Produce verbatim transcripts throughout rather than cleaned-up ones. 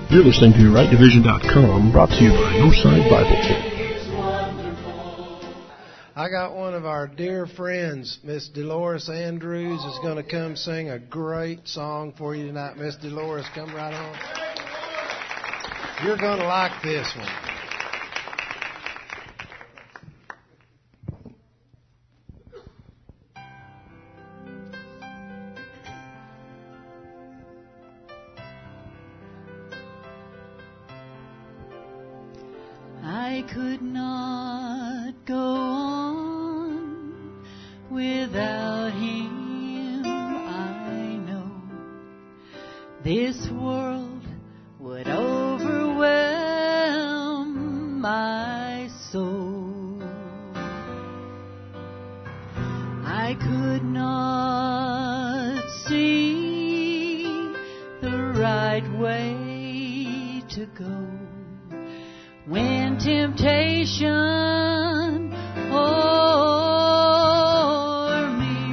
You're listening to right division dot com, brought to you by Northside Bible Church. I got one of our dear friends, Miss Dolores Andrews, is going to come sing a great song for you tonight. Miss Dolores, come right on. You're going to like this one. I could not go on without him, I know. This world would overwhelm my soul. I could not see the right way to go when temptation o'er me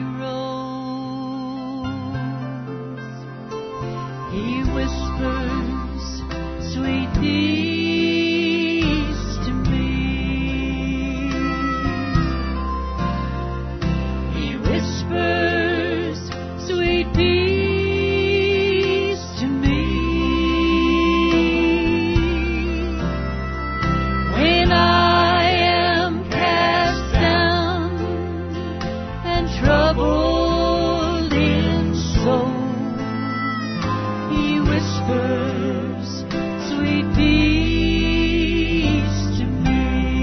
rose. He whispers sweet peace to me. He whispers sweet peace to me. When I am cast down and troubled in soul, he whispers sweet peace to me.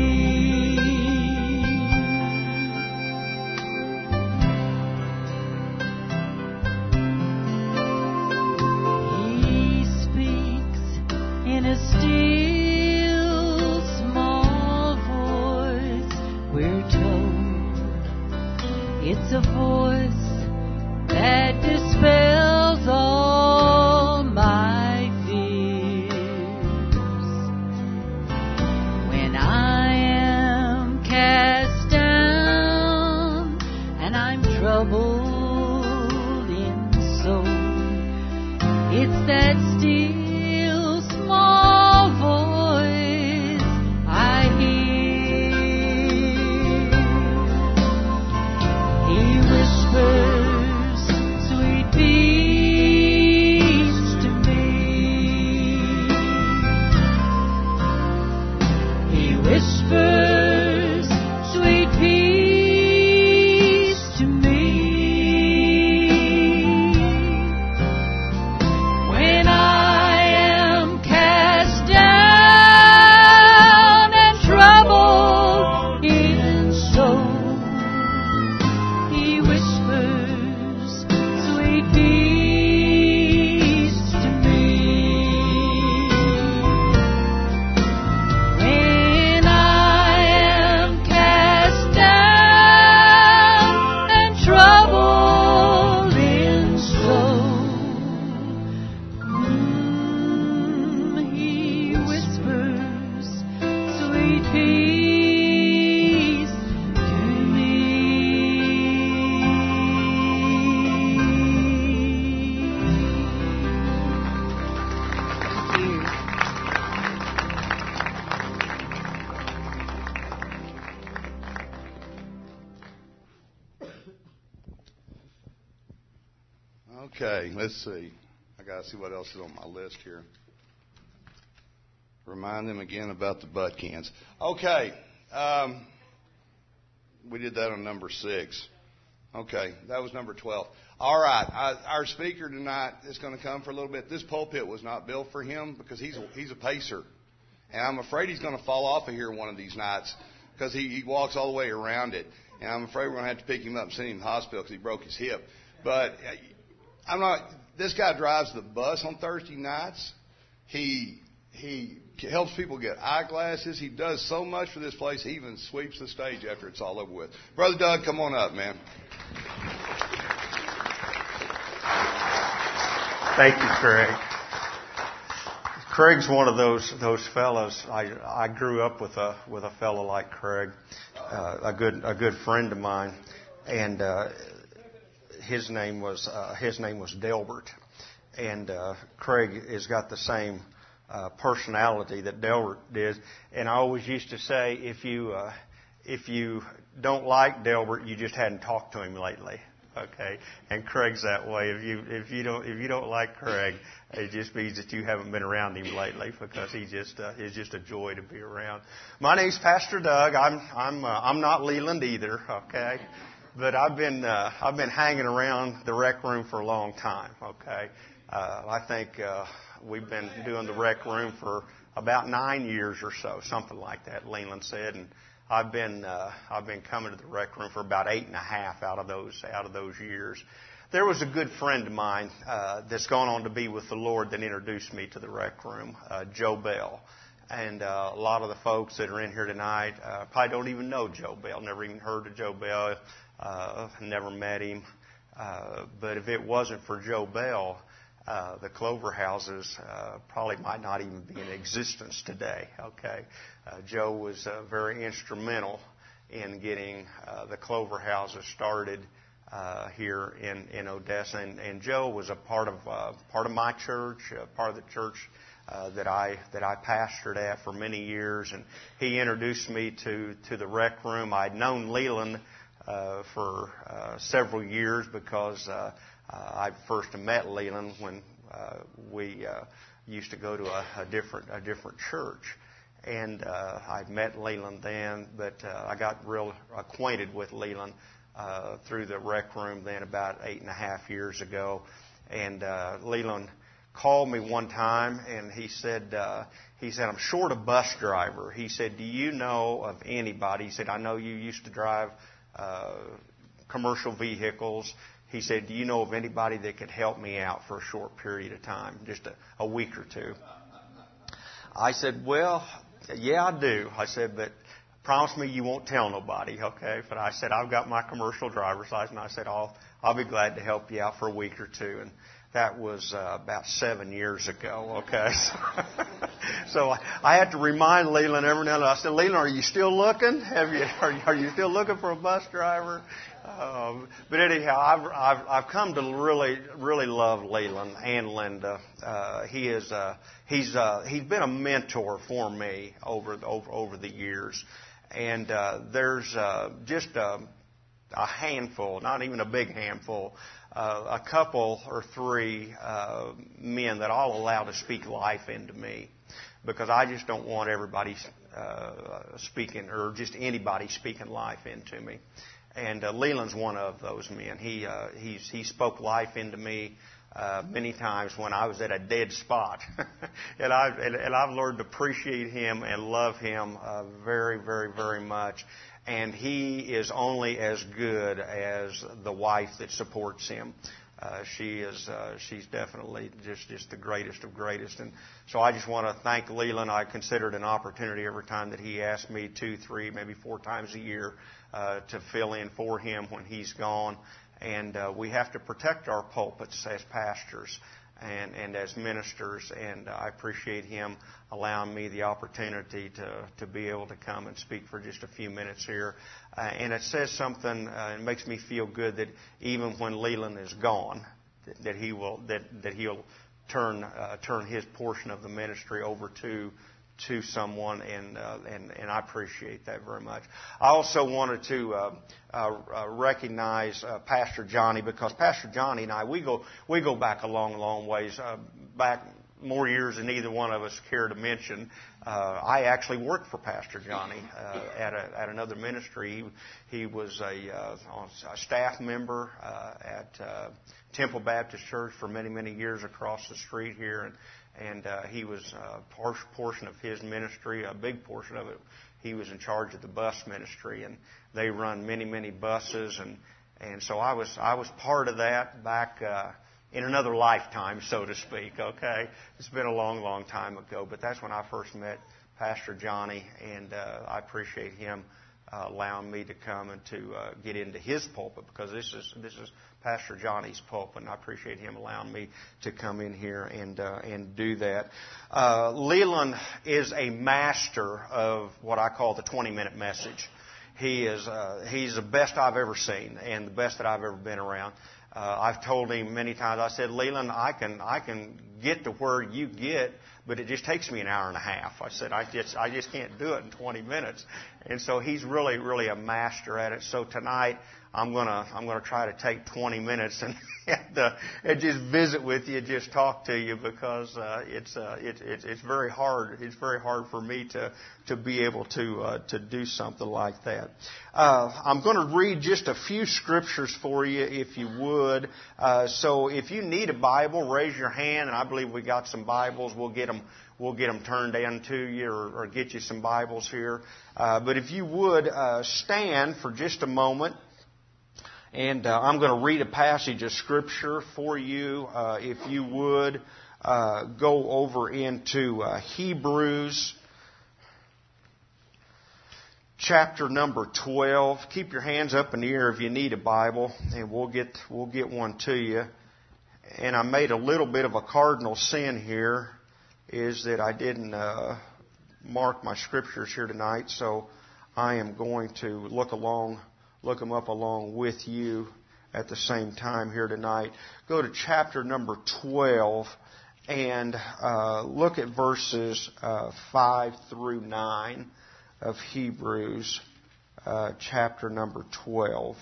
He speaks in a still small voice, we're told. It's a voice that dispels all my fears. When I am cast down and I'm troubled in soul, it's that still small voice I hear. He whispers sweet peace to me. He whispers sweet peace to me. When I am cast down and troubled in soul, he whispers sweet peace to me. When I am cast down and troubled in soul, mm, he whispers sweet peace to me. Thank you. Okay, let's see. I got to see what else is on my list here. Remind them again about the butt cans. Okay, um, we did that on number six. Okay, that was number twelve. All right, I, our speaker tonight is going to come for a little bit. This pulpit was not built for him because he's a, he's a pacer. And I'm afraid he's going to fall off of here one of these nights because he, he walks all the way around it. And I'm afraid we're going to have to pick him up and send him to the hospital because he broke his hip. But uh, I'm not. This guy drives the bus on Thursday nights. He he helps people get eyeglasses. He does so much for this place. He even sweeps the stage after it's all over with. Brother Doug, come on up, man. Thank you, Craig. Craig's one of those those fellows. I I grew up with a with a fellow like Craig, uh, a good a good friend of mine, and uh, his name was uh, his name was Delbert, and uh, Craig has got the same uh, personality that Delbert did. And I always used to say, if you uh, if you don't like Delbert, you just hadn't talked to him lately. Okay, and Craig's that way. If you if you don't if you don't like Craig, it just means that you haven't been around him lately, because he just uh, is just a joy to be around. My name's Pastor Doug. I'm I'm uh, I'm not Leland either. Okay, but I've been uh, I've been hanging around the rec room for a long time. Okay, uh, I think uh, we've been doing the rec room for about nine years or so, something like that. Leland said, and I've been uh, I've been coming to the rec room for about eight and a half out of those out of those years. There was a good friend of mine uh, that's gone on to be with the Lord that introduced me to the rec room, uh, Joe Bell. And uh, a lot of the folks that are in here tonight uh, probably don't even know Joe Bell, never even heard of Joe Bell, uh, never met him. Uh, but if it wasn't for Joe Bell, Uh, the Clover houses uh, probably might not even be in existence today. Okay, uh, Joe was uh, very instrumental in getting uh, the Clover houses started uh, here in, in Odessa, and, and Joe was a part of uh, part of my church, uh, part of the church uh, that I that I pastored at for many years, and he introduced me to to the rec room. I'd known Leland uh, for uh, several years because. Uh, Uh, I first met Leland when uh, we uh, used to go to a, a different a different church, and uh, I'd met Leland then, but uh, I got real acquainted with Leland uh, through the rec room then about eight and a half years ago, and uh, Leland called me one time and he said uh, he said I'm short a bus driver. He said, do you know of anybody? He said, I know you used to drive uh, commercial vehicles. He said, do you know of anybody that could help me out for a short period of time, just a, a week or two? I said, well, yeah, I do. I said, but promise me you won't tell nobody, okay? But I said, I've got my commercial driver's license. I said, I'll, I'll be glad to help you out for a week or two. And that was uh, about seven years ago, okay? So, so I, I had to remind Leland every now and then. I said, Leland, are you still looking? Have you, are, are you still looking for a bus driver? Um, but anyhow, I've, I've, I've come to really, really love Leland and Linda. Uh, he is, uh, he's, uh, he's been a mentor for me over, over, over the years. And, uh, there's, uh, just a, a handful, not even a big handful, uh, a couple or three, uh, men that I'll allow to speak life into me. Because I just don't want everybody, uh, speaking, or just anybody speaking life into me. And uh, Leland's one of those men. He uh, he's, he spoke life into me uh, many times when I was at a dead spot, and I and, and I've learned to appreciate him and love him uh, very, very, very much. And he is only as good as the wife that supports him. Uh, she is uh, she's definitely just just the greatest of greatest. And so I just want to thank Leland. I consider it an opportunity every time that he asks me two, three, maybe four times a year. Uh, to fill in for him when he's gone. And uh, we have to protect our pulpits as pastors and, and as ministers. And uh, I appreciate him allowing me the opportunity to, to be able to come and speak for just a few minutes here. Uh, and it says something, uh, it makes me feel good that even when Leland is gone, that, that he will, that, that he'll turn, uh, turn his portion of the ministry over to to someone, and, uh, and and I appreciate that very much. I also wanted to uh, uh, recognize uh, Pastor Johnny, because Pastor Johnny and I, we go we go back a long, long ways, uh, back more years than either one of us care to mention. Uh, I actually worked for Pastor Johnny uh, at a, at another ministry. He, he was a, uh, a staff member uh, at uh, Temple Baptist Church for many, many years across the street here, and And uh, he was a uh, portion of his ministry, a big portion of it. He was in charge of the bus ministry, and they run many, many buses, and and so I was I was part of that back uh, in another lifetime, so to speak. Okay, it's been a long, long time ago, but that's when I first met Pastor Johnny, and uh, I appreciate him uh, allowing me to come and to uh, get into his pulpit, because this is this is. Pastor Johnny's pulpit, and I appreciate him allowing me to come in here and uh, and do that. Uh, Leland is a master of what I call the twenty-minute message. He is uh, he's the best I've ever seen, and the best that I've ever been around. Uh, I've told him many times, I said, Leland, I can, I can get to where you get, but it just takes me an hour and a half. I said, I just, I just can't do it in twenty minutes. And so he's really, really a master at it. So tonight, I'm gonna, I'm gonna try to take twenty minutes and, and, uh, and just visit with you, just talk to you, because uh, it's, uh, it, it, it's very hard. It's very hard for me to, to be able to, uh, to do something like that. Uh, I'm going to read just a few scriptures for you, if you would. Uh, so if you need a Bible, raise your hand, and I believe we got some Bibles. We'll get them. We'll get them turned in to you, or, or get you some Bibles here. Uh, but if you would uh, stand for just a moment. And uh, I'm going to read a passage of Scripture for you. Uh, if you would, uh, go over into uh, Hebrews chapter number twelve. Keep your hands up in the air if you need a Bible, and we'll get we'll get one to you. And I made a little bit of a cardinal sin here, is that I didn't uh, mark my Scriptures here tonight, so I am going to look along. Look them up along with you at the same time here tonight. Go to chapter number twelve and uh, look at verses uh, five through nine of Hebrews, uh, chapter number twelve.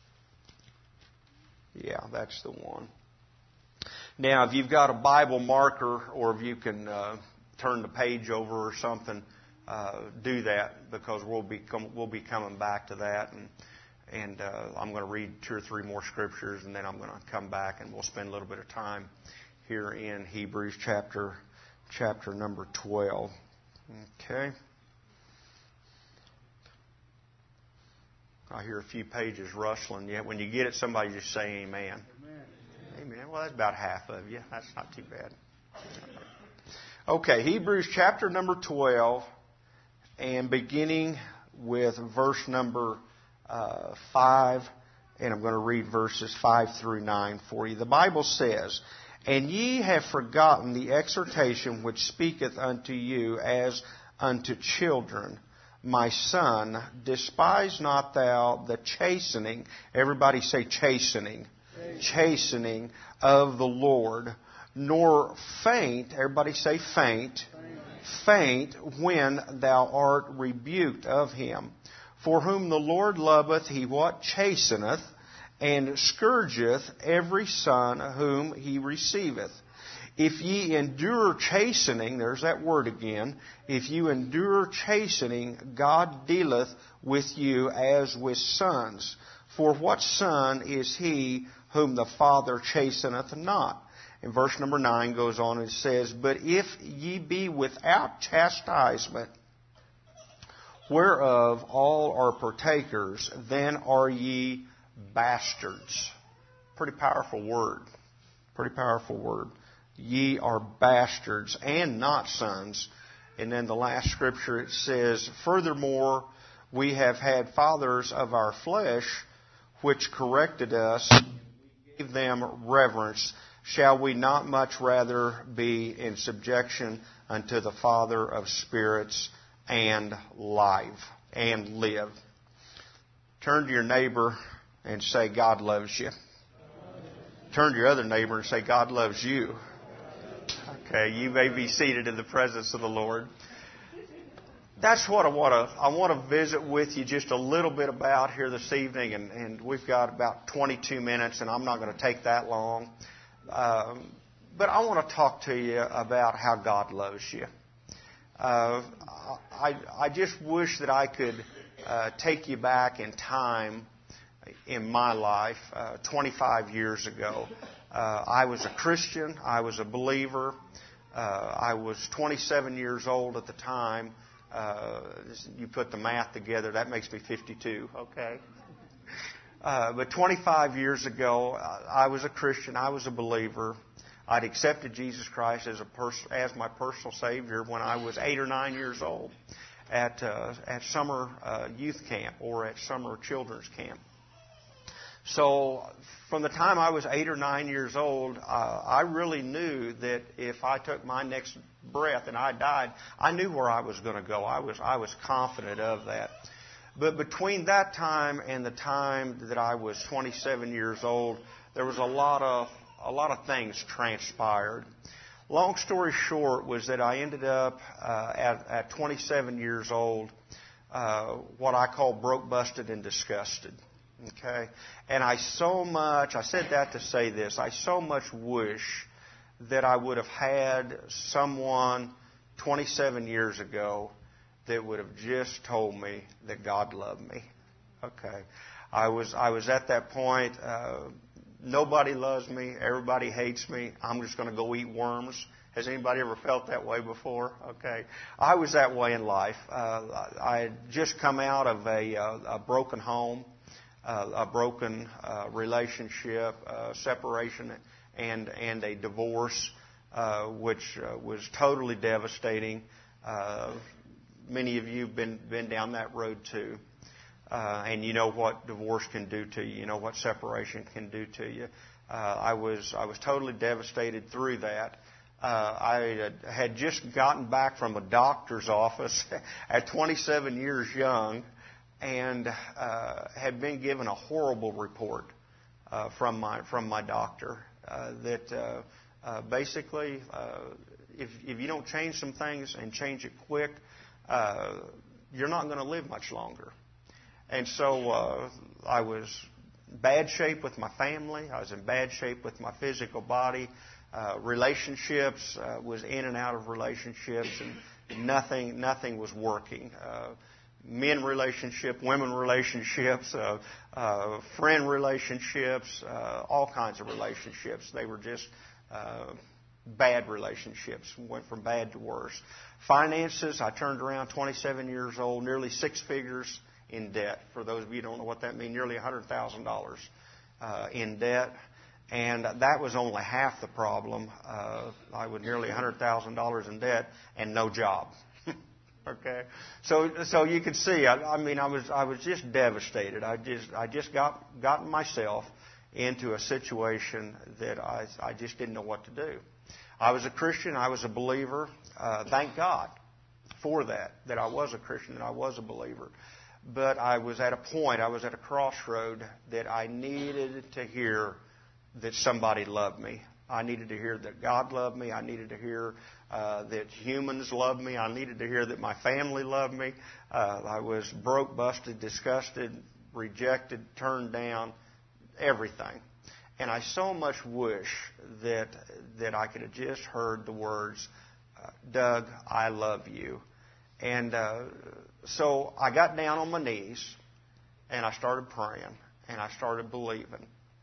Yeah, that's the one. Now, if you've got a Bible marker, or if you can uh, turn the page over or something, uh, do that, because we'll be com- we'll be coming back to that. And And uh, I'm going to read two or three more scriptures, and then I'm going to come back and we'll spend a little bit of time here in Hebrews chapter chapter number twelve. Okay. I hear a few pages rustling. Yeah, when you get it, somebody just say amen. Amen. Amen. Well, that's about half of you. That's not too bad. Okay, Hebrews chapter number twelve, and beginning with verse number Uh, five, and I'm going to read verses five through nine for you. The Bible says, And ye have forgotten the exhortation which speaketh unto you as unto children. My son, despise not thou the chastening, everybody say chastening, chastening, chastening of the Lord, nor faint, everybody say faint, faint, faint when thou art rebuked of him. For whom the Lord loveth, he what? Chasteneth, and scourgeth every son whom he receiveth. If ye endure chastening, there's that word again, if you endure chastening, God dealeth with you as with sons. For what son is he whom the Father chasteneth not? And verse number nine goes on and says, But if ye be without chastisement, whereof all are partakers, then are ye bastards. Pretty powerful word. Pretty powerful word. Ye are bastards and not sons. And then the last scripture, it says, Furthermore, we have had fathers of our flesh, which corrected us, we gave them reverence. Shall we not much rather be in subjection unto the Father of spirits, and life, and live? Turn to your neighbor and say, God loves you. Turn to your other neighbor and say, God loves you. Okay, you may be seated in the presence of the Lord. That's what I want to I want to visit with you just a little bit about here this evening, and, and we've got about twenty-two minutes, and I'm not going to take that long. Um, but I want to talk to you about how God loves you. Uh, I, I just wish that I could uh, take you back in time in my life. Uh, twenty-five years ago, uh, I was a Christian. I was a believer. Uh, I was twenty-seven years old at the time. Uh, you put the math together, that makes me fifty-two. Okay. Uh, but twenty-five years ago, I was a Christian. I was a believer. I'd accepted Jesus Christ as a pers- as my personal Savior when I was eight or nine years old at uh, at summer uh, youth camp or at summer children's camp. So from the time I was eight or nine years old, uh, I really knew that if I took my next breath and I died, I knew where I was going to go. I was I was confident of that. But between that time and the time that I was twenty-seven years old, there was a lot of a lot of things transpired. Long story short was that I ended up uh, at, at twenty-seven years old, uh, what I call broke, busted, and disgusted. Okay, and I so much I said that to say this. I so much wish that I would have had someone twenty-seven years ago that would have just told me that God loved me. Okay, I was I was at that point. Uh, nobody loves me. Everybody hates me. I'm just going to go eat worms. Has anybody ever felt that way before? Okay, I was that way in life. Uh, I had just come out of a, a, a broken home, uh, a broken uh, relationship, uh, separation, and and a divorce, uh, which uh, was totally devastating. Uh, many of you have been been down that road too. Uh, and you know what divorce can do to you. You know what separation can do to you. Uh, I was I was totally devastated through that. Uh, I had just gotten back from a doctor's office at twenty-seven years young, and uh, had been given a horrible report uh, from my from my doctor uh, that uh, uh, basically uh, if if you don't change some things and change it quick, uh, you're not going to live much longer. And so uh, I was in bad shape with my family. I was in bad shape with my physical body. Uh, relationships, uh, was in and out of relationships, and nothing, nothing was working. Uh, men relationship, women relationships, uh, uh, friend relationships, uh, all kinds of relationships. They were just uh, bad relationships. Went from bad to worse. Finances, I turned around, twenty-seven years old, nearly six figures in debt. For those of you who don't know what that means, nearly one hundred thousand dollars uh, in debt. And that was only half the problem. Uh, I was nearly one hundred thousand dollars in debt and no job. Okay, so so you can see. I, I mean, I was I was just devastated. I just I just got gotten myself into a situation that I I just didn't know what to do. I was a Christian. I was a believer. Uh, thank God for that. That I was a Christian and I was a believer. But I was at a point. I was at a crossroad that I needed to hear that somebody loved me. I needed to hear that God loved me. I needed to hear uh, that humans loved me. I needed to hear that my family loved me. Uh, I was broke, busted, disgusted, rejected, turned down, everything. And I so much wish that that I could have just heard the words, uh, Doug, I love you. And uh, so I got down on my knees, and I started praying, and I started believing.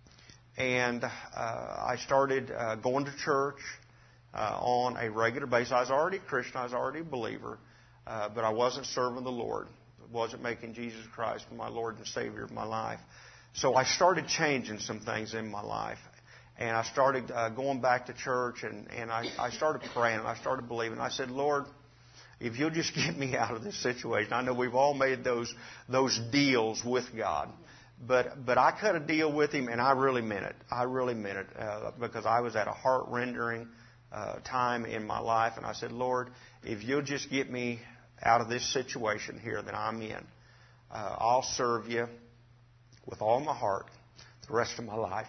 And uh, I started uh, going to church uh, on a regular basis. I was already a Christian. I was already a believer. Uh, but I wasn't serving the Lord. I wasn't making Jesus Christ my Lord and Savior of my life. So I started changing some things in my life. And I started uh, going back to church, and, and I, I started praying, and I started believing. I said, Lord, if you'll just get me out of this situation. I know we've all made those those deals with God. But but I cut a deal with Him, and I really meant it. I really meant it uh, because I was at a heart-rendering uh, time in my life. And I said, Lord, if you'll just get me out of this situation here that I'm in, uh, I'll serve you with all my heart the rest of my life.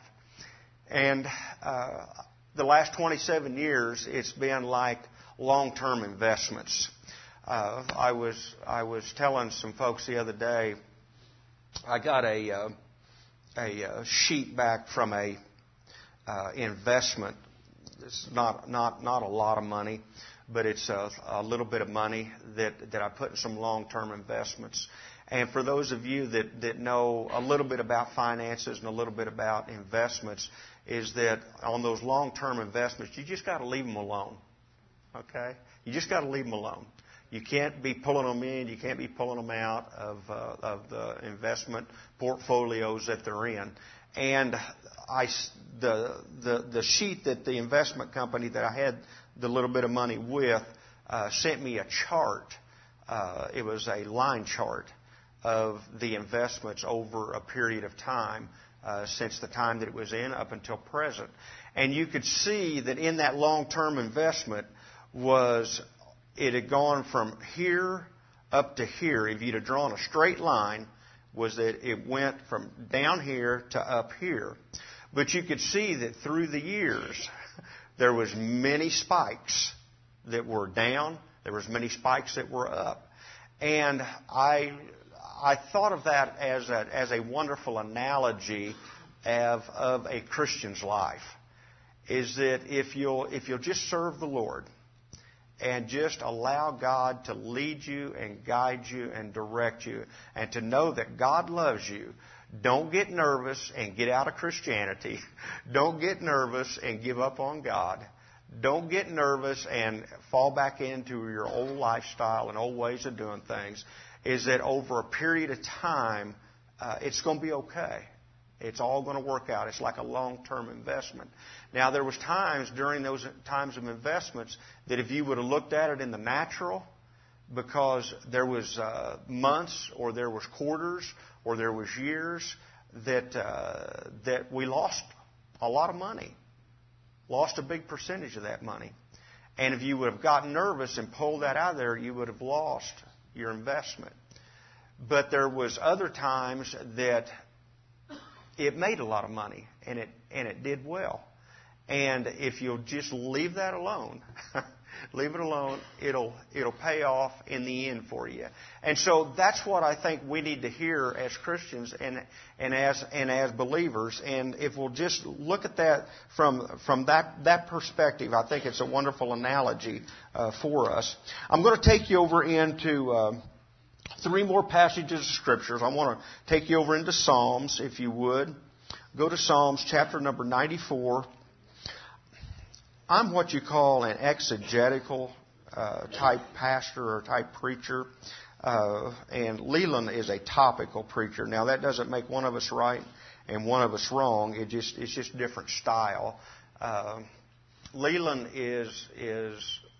And uh, the last twenty-seven years, it's been like long-term investments. Uh, I was I was telling some folks the other day, I got a uh, a uh, sheet back from a uh, investment. It's not not not a lot of money, but it's a, a little bit of money that that I put in some long-term investments. And for those of you that that know a little bit about finances and a little bit about investments, is that on those long-term investments, you just got to leave them alone. Okay, you just got to leave them alone. You can't be pulling them in. You can't be pulling them out of uh, of the investment portfolios that they're in. And I, the the the sheet that the investment company that I had the little bit of money with uh, sent me a chart. Uh, it was a line chart of the investments over a period of time uh, since the time that it was in up until present. And you could see that in that long-term investment was it had gone from here up to here. If you'd have drawn a straight line, was that it went from down here to up here. But you could see that through the years, there was many spikes that were down. There was many spikes that were up. And I I thought of that as a, as a wonderful analogy of, of a Christian's life. Is that if you'll, if you'll just serve the Lord and just allow God to lead you and guide you and direct you, and to know that God loves you, don't get nervous and get out of Christianity. Don't get nervous and give up on God. Don't get nervous and fall back into your old lifestyle and old ways of doing things. Is that over a period of time, uh, it's going to be okay. It's all going to work out. It's like a long-term investment. Now, there was times during those times of investments that if you would have looked at it in the natural, because there was uh, months or there was quarters or there was years that uh, that we lost a lot of money, lost a big percentage of that money. And if you would have gotten nervous and pulled that out of there, you would have lost your investment. But there was other times that it made a lot of money, and it and it did well. And if you'll just leave that alone, leave it alone, it'll it'll pay off in the end for you. And so that's what I think we need to hear as Christians and and as and as believers. And if we'll just look at that from from that that perspective, I think it's a wonderful analogy uh, for us. I'm going to take you over into Uh, Three more passages of Scriptures. I want to take you over into Psalms, if you would. Go to Psalms chapter number ninety-four. I'm what you call an exegetical uh, type pastor or type preacher. Uh, and Leland is a topical preacher. Now, that doesn't make one of us right and one of us wrong. It just It's just a different style. Uh, Leland is, is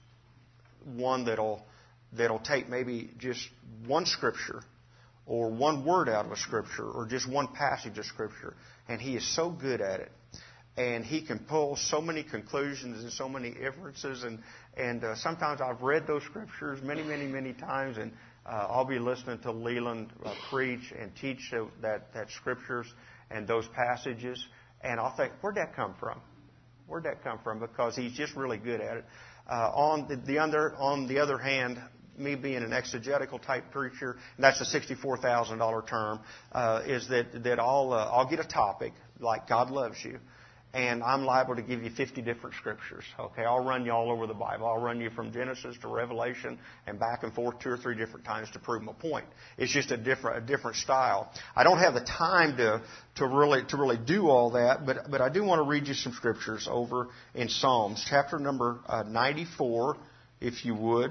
one that'll... that'll take maybe just one scripture or one word out of a scripture or just one passage of scripture, and he is so good at it. And he can pull so many conclusions and so many inferences. And, and uh, sometimes I've read those scriptures many, many, many times, and uh, I'll be listening to Leland uh, preach and teach uh, that, that scriptures and those passages, and I'll think, where'd that come from? Where'd that come from? Because he's just really good at it. Uh, on the, the other, on the other hand, me being an exegetical type preacher, and that's a sixty-four thousand dollars term, uh, is that, that I'll, uh, I'll get a topic like God loves you, and I'm liable to give you fifty different scriptures. Okay, I'll run you all over the Bible. I'll run you from Genesis to Revelation and back and forth two or three different times to prove my point. It's just a different, a different style. I don't have the time to, to really, to really do all that, but, but I do want to read you some scriptures over in Psalms, chapter number uh, ninety-four, if you would.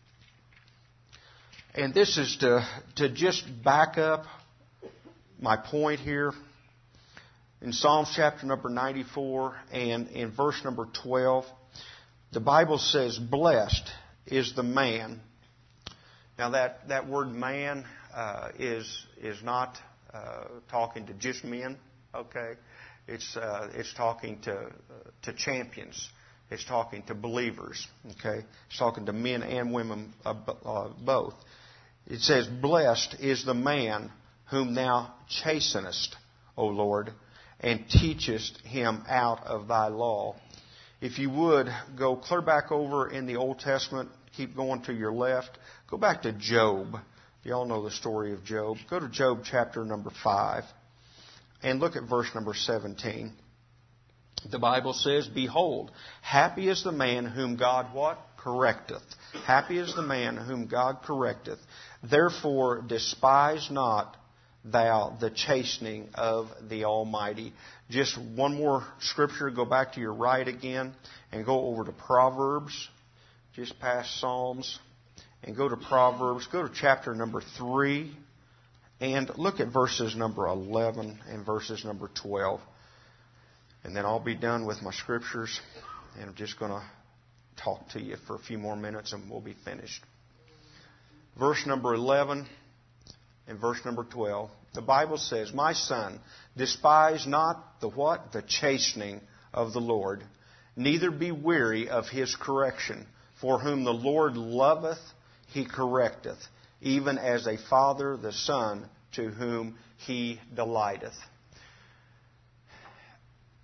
And this is to, to just back up my point here. In Psalms chapter number ninety-four and in verse number twelve, the Bible says, "Blessed is the man." Now that, that word man uh, is is not uh, talking to just men, okay? It's uh, it's talking to uh, to champions. It's talking to believers, okay? It's talking to men and women uh, uh, both. It says, "Blessed is the man whom thou chastenest, O Lord, and teachest him out of thy law." If you would, go clear back over in the Old Testament. Keep going to your left. Go back to Job. You all know the story of Job. Go to Job chapter number five and look at verse number seventeen. The Bible says, "Behold, happy is the man whom God" what? "Correcteth. Happy is the man whom God correcteth. Therefore despise not thou the chastening of the Almighty." Just one more scripture. Go back to your right again and go over to Proverbs, just past Psalms, and go to Proverbs. Go to chapter number three and look at verses number eleven and verses number twelve. And then I'll be done with my scriptures, and I'm just going to talk to you for a few more minutes and we'll be finished. Verse number eleven and verse number twelve. The Bible says, "My son, despise not the what? The chastening of the Lord, neither be weary of his correction. For whom the Lord loveth, he correcteth, even as a father the son to whom he delighteth."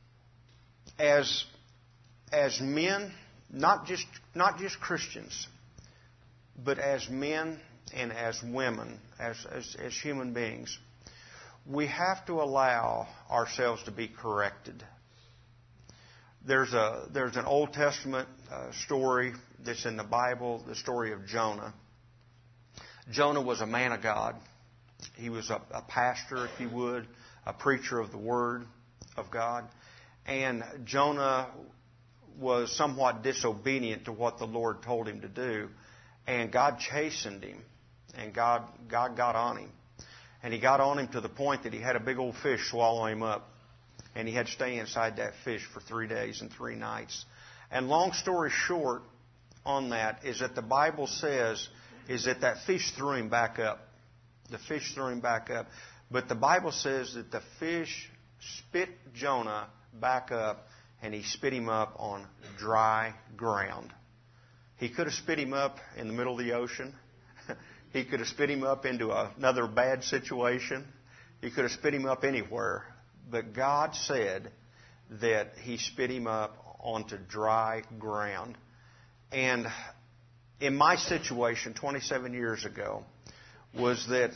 as as men, not just not just Christians, but as men and as women, as, as, as human beings, we have to allow ourselves to be corrected. There's a there's an Old Testament uh, story that's in the Bible, the story of Jonah. Jonah was a man of God. He was a, a pastor, if you would, a preacher of the Word of God. And Jonah was somewhat disobedient to what the Lord told him to do. And God chastened him. And God, God got on him. And He got on him to the point that he had a big old fish swallow him up. And he had to stay inside that fish for three days and three nights. And long story short on that is that the Bible says is that that fish threw him back up. The fish threw him back up. But the Bible says that the fish spit Jonah back up, and he spit him up on dry ground. He could have spit him up in the middle of the ocean. He could have spit him up into another bad situation. He could have spit him up anywhere. But God said that He spit him up onto dry ground. And in my situation twenty-seven years ago was that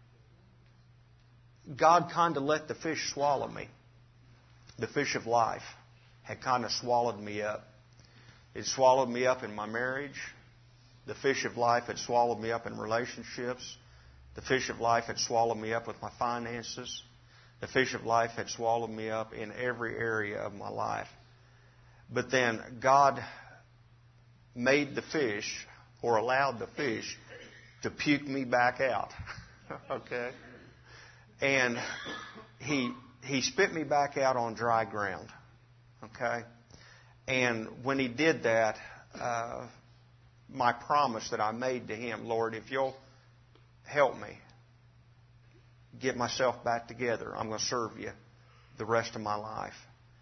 God kind of let the fish swallow me. The fish of life had kind of swallowed me up. It swallowed me up in my marriage. The fish of life had swallowed me up in relationships. The fish of life had swallowed me up with my finances. The fish of life had swallowed me up in every area of my life. But then God made the fish, or allowed the fish, to puke me back out. Okay? And he he spit me back out on dry ground. Okay? And when He did that, uh, my promise that I made to Him, Lord, if You'll help me get myself back together, I'm going to serve You the rest of my life.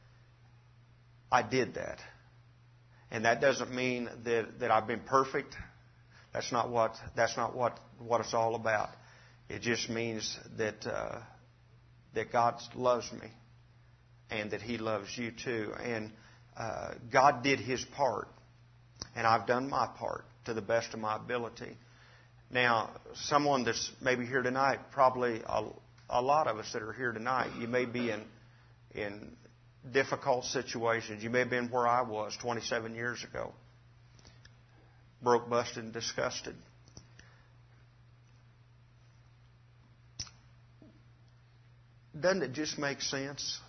I did that. And that doesn't mean that, that I've been perfect. That's not what that's not what, what it's all about. It just means that uh, that God loves me, and that He loves you too. And uh, God did His part, and I've done my part to the best of my ability. Now, someone that's maybe here tonight, probably a, a lot of us that are here tonight, you may be in in difficult situations. You may have been where I was twenty-seven years ago. Broke, busted, and disgusted. Doesn't it just make sense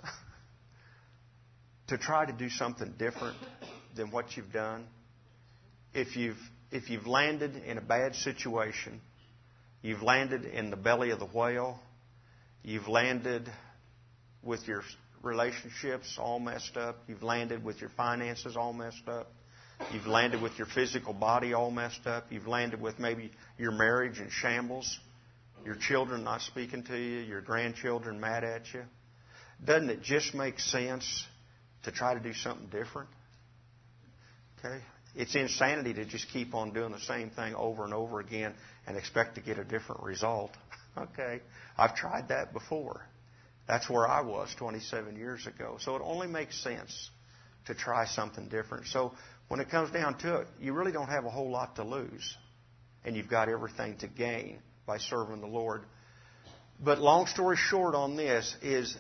to try to do something different than what you've done? If you've if you've landed in a bad situation, you've landed in the belly of the whale, you've landed with your relationships all messed up, you've landed with your finances all messed up, you've landed with your physical body all messed up, you've landed with maybe your marriage in shambles, your children not speaking to you, your grandchildren mad at you. Doesn't it just make sense to try to do something different? Okay? It's insanity to just keep on doing the same thing over and over again and expect to get a different result. Okay? I've tried that before. That's where I was twenty-seven years ago. So it only makes sense to try something different. So when it comes down to it, you really don't have a whole lot to lose. And you've got everything to gain by serving the Lord. But long story short on this is,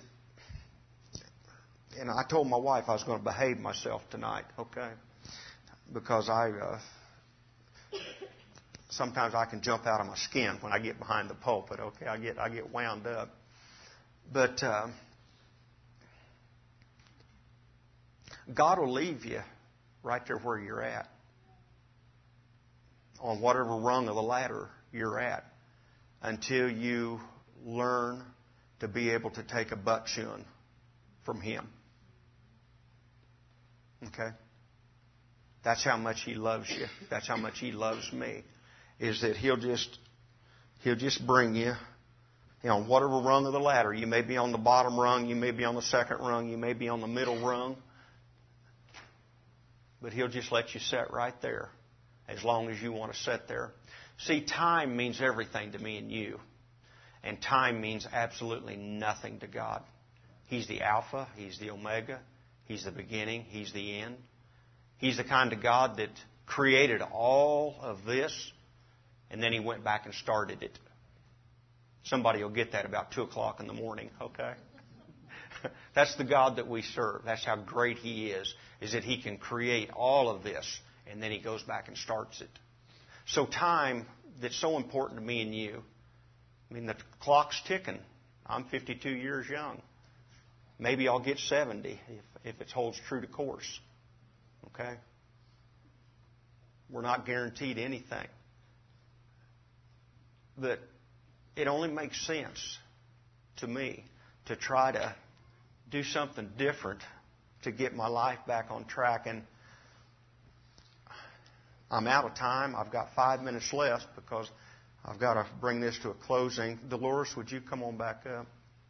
and I told my wife I was going to behave myself tonight, okay? Because I, uh, sometimes I can jump out of my skin when I get behind the pulpit, okay? I get, I get wound up. But uh, God will leave you right there where you're at, on whatever rung of the ladder you're at, until you learn to be able to take a butt chewing from Him. Okay? That's how much He loves you. That's how much He loves me. Is that He'll just He'll just bring you, you know, whatever rung of the ladder. You may be on the bottom rung, you may be on the second rung, you may be on the middle rung. But He'll just let you sit right there as long as you want to sit there. See, time means everything to me and you. And time means absolutely nothing to God. He's the Alpha. He's the Omega. He's the beginning. He's the end. He's the kind of God that created all of this, and then He went back and started it. Somebody will get that about two o'clock in the morning, okay? That's the God that we serve. That's how great He is, is that He can create all of this, and then He goes back and starts it. So time, that's so important to me and you. I mean, the clock's ticking. I'm fifty-two years young. Maybe I'll get seventy if, if it holds true to course. Okay? We're not guaranteed anything. But it only makes sense to me to try to do something different to get my life back on track. And I'm out of time. I've got five minutes left because I've got to bring this to a closing. Dolores, would you come on back up?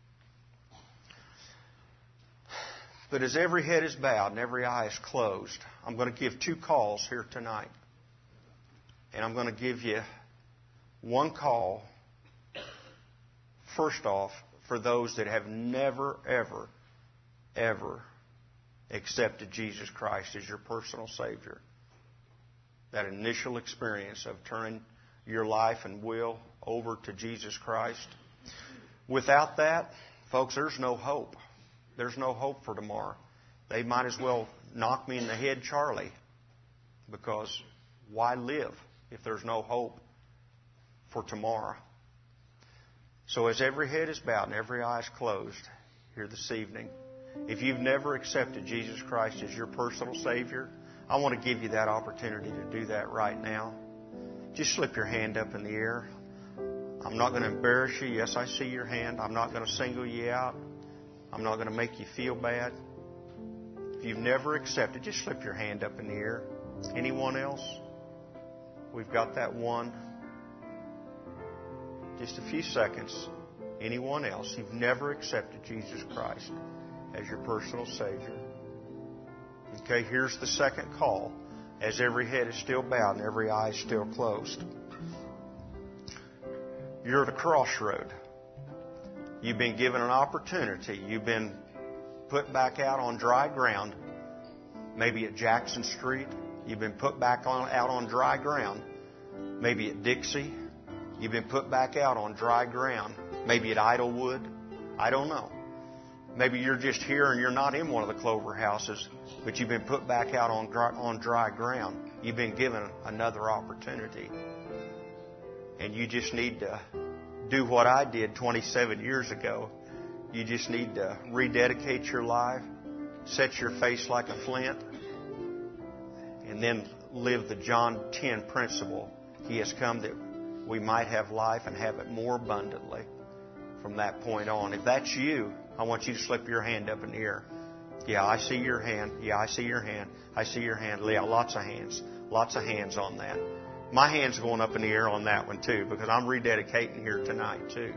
But as every head is bowed and every eye is closed, I'm going to give two calls here tonight. And I'm going to give you one call, first off, for those that have never, ever, ever accepted Jesus Christ as your personal Savior. That initial experience of turning your life and will over to Jesus Christ. Without that, folks, there's no hope. There's no hope for tomorrow. They might as well knock me in the head, Charlie, because why live if there's no hope for tomorrow? So as every head is bowed and every eye is closed here this evening, if you've never accepted Jesus Christ as your personal Savior, I want to give you that opportunity to do that right now. Just slip your hand up in the air. I'm not going to embarrass you. Yes, I see your hand. I'm not going to single you out. I'm not going to make you feel bad. If you've never accepted, just slip your hand up in the air. Anyone else? We've got that one. Just a few seconds. Anyone else? You've never accepted Jesus Christ as your personal Savior. Okay, here's the second call. As every head is still bowed and every eye is still closed. You're at a crossroad. You've been given an opportunity. You've been put back out on dry ground. Maybe at Jackson Street. You've been put back on, out on dry ground. Maybe at Dixie. You've been put back out on dry ground. Maybe at Idlewood. I don't know. Maybe you're just here and you're not in one of the Clover houses, but you've been put back out on dry, on dry ground. You've been given another opportunity. And you just need to do what I did twenty-seven years ago. You just need to rededicate your life, set your face like a flint, and then live the John ten principle. He has come that we might have life and have it more abundantly from that point on. If that's you, I want you to slip your hand up in the air. Yeah, I see your hand. Yeah, I see your hand. I see your hand. Yeah, lots of hands. Lots of hands on that. My hand's going up in the air on that one too, because I'm rededicating here tonight too.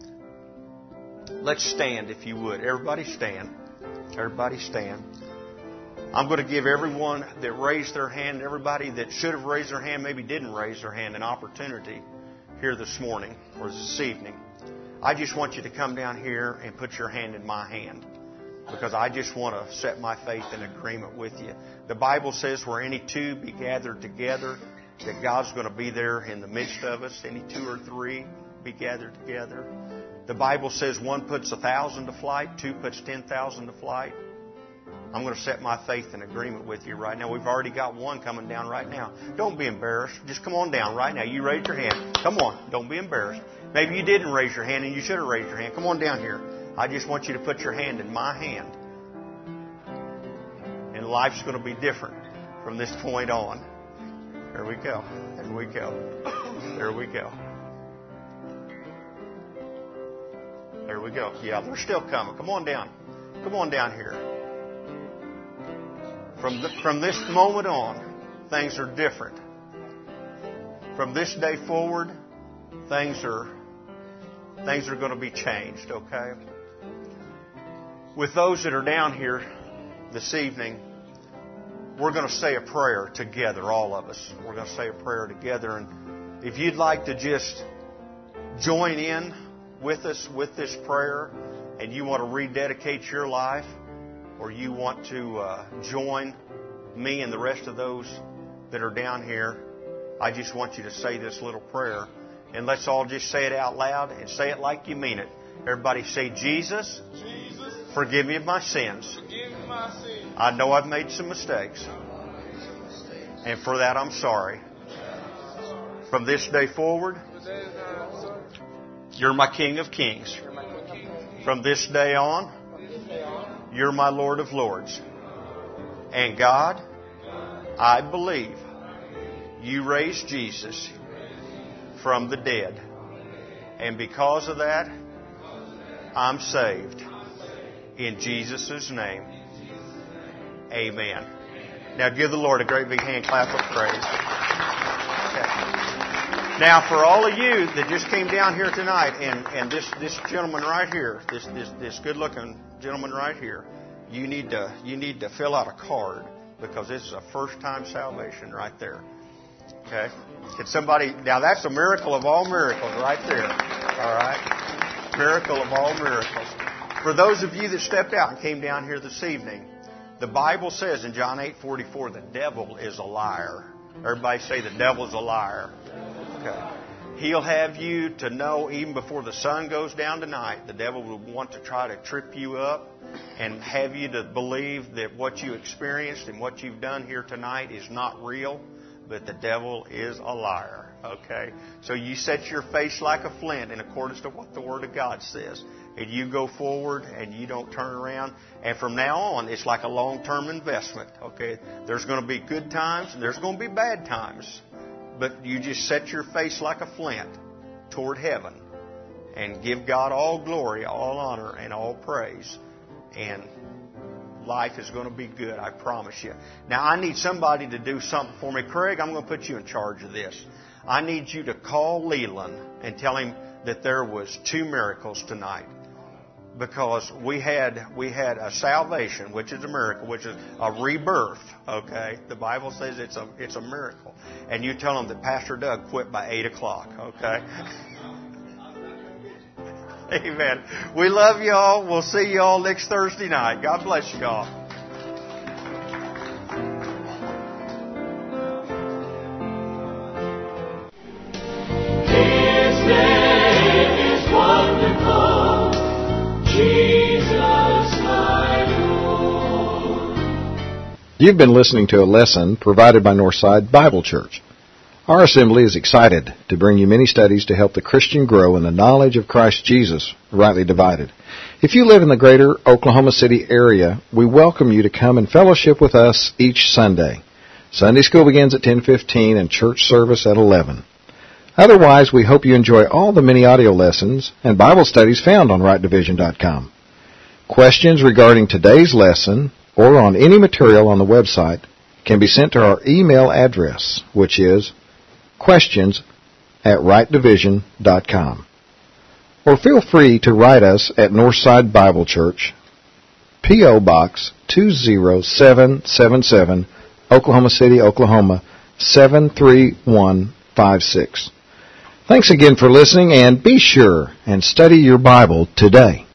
Let's stand if you would. Everybody stand. Everybody stand. I'm going to give everyone that raised their hand, everybody that should have raised their hand, maybe didn't raise their hand, an opportunity here this morning or this evening. I just want you to come down here and put your hand in my hand, because I just want to set my faith in agreement with you. The Bible says where any two be gathered together, that God's going to be there in the midst of us. Any two or three be gathered together. The Bible says one puts a thousand to flight, two puts ten thousand to flight. I'm going to set my faith in agreement with you right now. We've already got one coming down right now. Don't be embarrassed. Just come on down right now. You raised your hand. Come on. Don't be embarrassed. Maybe you didn't raise your hand and you should have raised your hand. Come on down here. I just want you to put your hand in my hand. And life's going to be different from this point on. There we go. There we go. There we go. There we go. Yeah, they're still coming. Come on down. Come on down here. From the, from this moment on, things are different. From this day forward, things are things are going to be changed, okay? With those that are down here this evening, we're going to say a prayer together, all of us. We're going to say a prayer together. And if you'd like to just join in with us with this prayer and you want to rededicate your life or you want to uh, join me and the rest of those that are down here, I just want you to say this little prayer. And let's all just say it out loud and say it like you mean it. Everybody say, Jesus, Jesus, forgive me of my sins. forgive me my sins. I know I've made some mistakes. And for that I'm sorry. From this day forward, Today is our Son. you're my King of Kings. You're my King. From this day on, From this day on, you're my Lord of Lords. And God, I believe you raised Jesus from the dead. And because of that, I'm saved. In Jesus' name, amen. Now give the Lord a great big hand clap of praise. Okay. Now for all of you that just came down here tonight, and, and this, this gentleman right here, this, this, this good-looking gentleman right here, you need to you need to fill out a card, because this is a first-time salvation right there. Okay? Can somebody, now that's a miracle of all miracles right there. All right? Miracle of all miracles. For those of you that stepped out and came down here this evening, the Bible says in John eight forty-four, the devil is a liar. Everybody say the devil's a liar. Okay. He'll have you to know even before the sun goes down tonight, the devil will want to try to trip you up and have you to believe that what you experienced and what you've done here tonight is not real, but the devil is a liar. Okay? So you set your face like a flint in accordance to what the Word of God says. And you go forward and you don't turn around. And from now on, it's like a long-term investment. Okay? There's going to be good times and there's going to be bad times. But you just set your face like a flint toward heaven and give God all glory, all honor, and all praise. And life is going to be good, I promise you. Now, I need somebody to do something for me. Craig, I'm going to put you in charge of this. I need you to call Leland and tell him that there was two miracles tonight. Because we had we had a salvation, which is a miracle, which is a rebirth. Okay, the Bible says it's a it's a miracle, and you tell them that Pastor Doug quit by eight o'clock. Okay, amen. We love y'all. We'll see y'all next Thursday night. God bless y'all. His name is wonderful. Jesus, my Lord. You've been listening to a lesson provided by Northside Bible Church. Our assembly is excited to bring you many studies to help the Christian grow in the knowledge of Christ Jesus, rightly divided. If you live in the greater Oklahoma City area, we welcome you to come and fellowship with us each Sunday. Sunday school begins at ten fifteen and church service at eleven. Otherwise, we hope you enjoy all the many audio lessons and Bible studies found on right division dot com. Questions regarding today's lesson or on any material on the website can be sent to our email address, which is questions at right division dot com. Or feel free to write us at Northside Bible Church, P O. Box two zero seven seven seven, Oklahoma City, Oklahoma seven three one five six. Thanks again for listening, and be sure and study your Bible today.